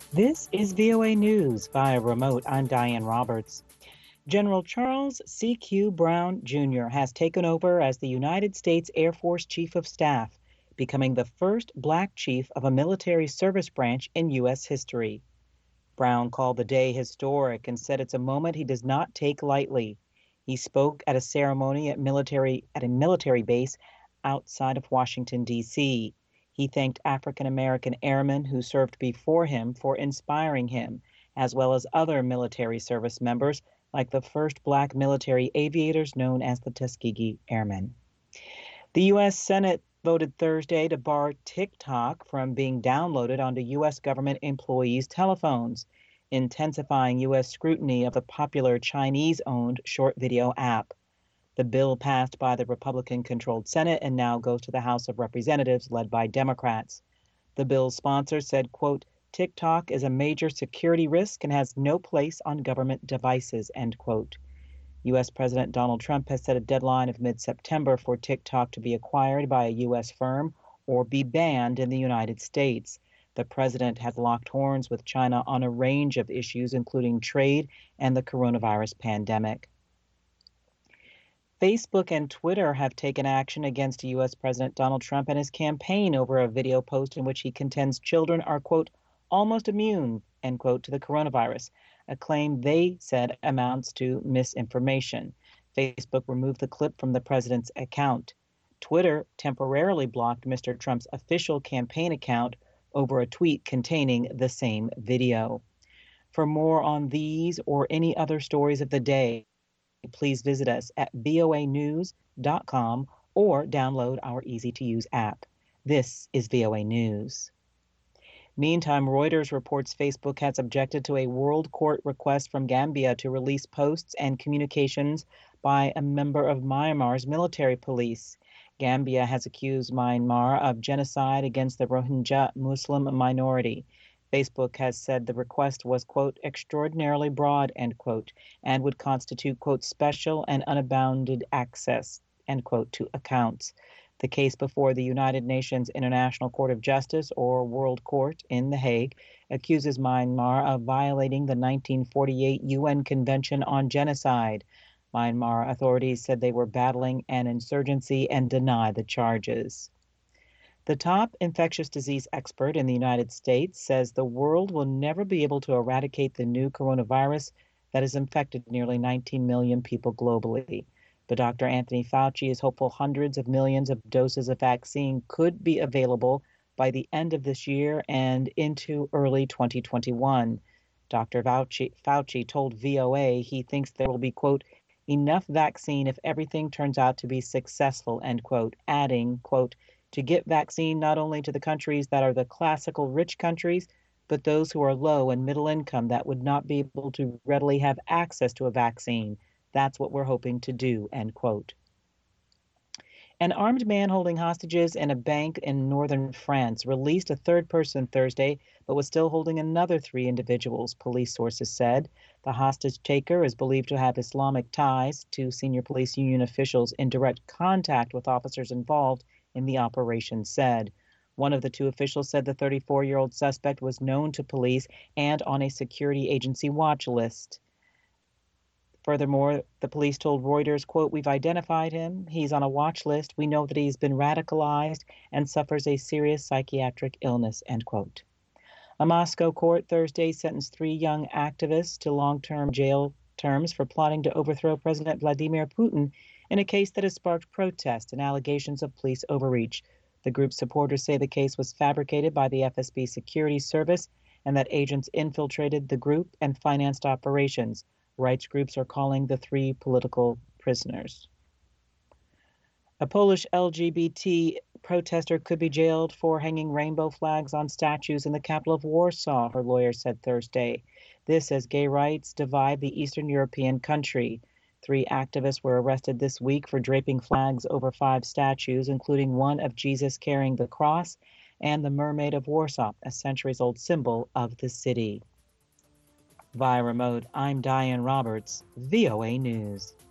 This is VOA News via remote. I'm Diane Roberts. General Charles C.Q. Brown Jr. has taken over as the United States Air Force Chief of Staff, becoming the first Black chief of a military service branch in U.S. history. Brown called the day historic and said it's a moment he does not take lightly. He spoke at a ceremony at a military base outside of Washington, D.C. He thanked African American airmen who served before him for inspiring him, as well as other military service members like the first Black military aviators known as the Tuskegee Airmen. The U.S. Senate voted Thursday to bar TikTok from being downloaded onto U.S. government employees' telephones, intensifying U.S. scrutiny of the popular Chinese-owned short video app. The bill passed by the Republican-controlled Senate and now goes to the House of Representatives led by Democrats. The bill's sponsor said, quote, TikTok is a major security risk and has no place on government devices, end quote. U.S. President Donald Trump has set a deadline of mid-September for TikTok to be acquired by a U.S. firm or be banned in the United States. The president has locked horns with China on a range of issues, including trade and the coronavirus pandemic. Facebook and Twitter have taken action against U.S. President Donald Trump and his campaign over a video post in which he contends children are, quote, almost immune, end quote, to the coronavirus, a claim they said amounts to misinformation. Facebook removed the clip from the president's account. Twitter temporarily blocked Mr. Trump's official campaign account over a tweet containing the same video. For more on these or any other stories of the day, please visit us at voanews.com or download our easy-to-use app. This is VOA News. Meantime, Reuters reports Facebook has objected to a world court request from Gambia to release posts and communications by a member of Myanmar's military police. Gambia has accused Myanmar of genocide against the Rohingya Muslim minority. Facebook has said the request was, quote, extraordinarily broad, end quote, and would constitute, quote, special and unbounded access, end quote, to accounts. The case before the United Nations International Court of Justice, or World Court, in The Hague, accuses Myanmar of violating the 1948 UN Convention on Genocide. Myanmar authorities said they were battling an insurgency and deny the charges. The top infectious disease expert in the United States says the world will never be able to eradicate the new coronavirus that has infected nearly 19 million people globally. But Dr. Anthony Fauci is hopeful hundreds of millions of doses of vaccine could be available by the end of this year and into early 2021. Dr. Fauci told VOA he thinks there will be, quote, enough vaccine if everything turns out to be successful, end quote, adding, quote, to get vaccine not only to the countries that are the classical rich countries, but those who are low and middle income that would not be able to readily have access to a vaccine. That's what we're hoping to do, end quote. An armed man holding hostages in a bank in northern France released a third person Thursday, but was still holding another 3 individuals, police sources said. The hostage taker is believed to have Islamic ties to senior police union officials in direct contact with officers involved in the operation said. One of the 2 officials said the 34-year-old suspect was known to police and on a security agency watch list. Furthermore, the police told Reuters, quote, we've identified him. He's on a watch list. We know that he's been radicalized and suffers a serious psychiatric illness, end quote. A Moscow court Thursday sentenced 3 young activists to long-term jail terms for plotting to overthrow President Vladimir Putin in a case that has sparked protests and allegations of police overreach. The group's supporters say the case was fabricated by the FSB security service and that agents infiltrated the group and financed operations. Rights groups are calling the 3 political prisoners. A Polish LGBT protester could be jailed for hanging rainbow flags on statues in the capital of Warsaw, her lawyer said Thursday. This as gay rights divide the Eastern European country. 3 activists were arrested this week for draping flags over 5 statues, including one of Jesus carrying the cross and the Mermaid of Warsaw, a centuries-old symbol of the city. Via remote, I'm Diane Roberts, VOA News.